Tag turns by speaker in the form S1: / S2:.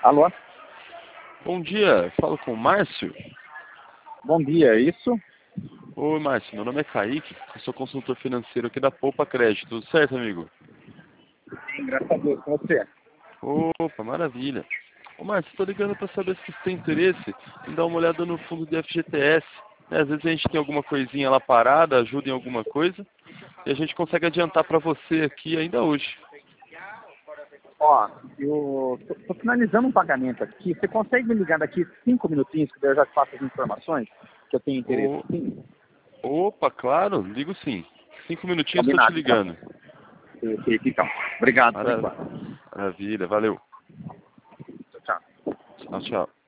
S1: Alô?
S2: Bom dia, falo com o Márcio.
S1: Bom dia, é isso?
S2: Oi, Márcio, meu nome é Kaique, eu sou consultor financeiro aqui da Poupa Crédito. Tudo certo, amigo?
S1: Sim, graças a Deus, com você.
S2: Opa, maravilha. Ô, Márcio, estou ligando para saber se você tem interesse em dar uma olhada no fundo do FGTS. Às vezes a gente tem alguma coisinha lá parada, ajuda em alguma coisa, e a gente consegue adiantar para você aqui ainda hoje.
S1: Ó, eu tô finalizando um pagamento aqui. Você consegue me ligar daqui 5 minutinhos, que daí eu já te passo as informações que eu tenho interesse?
S2: Ô,
S1: Sim,
S2: opa, claro, ligo sim. 5 minutinhos estou te
S1: combinado, então.
S2: ligando.
S1: Perfeito, então. Obrigado por enquanto.
S2: Maravilha, valeu.
S1: Tchau.
S2: Tchau, tchau.